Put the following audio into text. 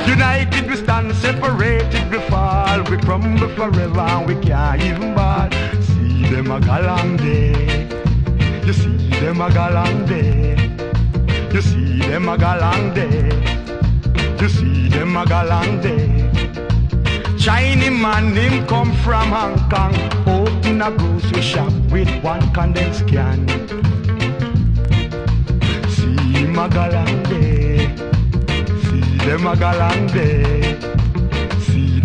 United we stand, separated we fall. We crumble forever and we can't even ball. See them a galang day. You see them a galang day. You see them a galang day. You see them a galang day. Chinese man him come from Hong Kong. Open a grocery shop with one condensed can. See him a galang day. See them a galang day.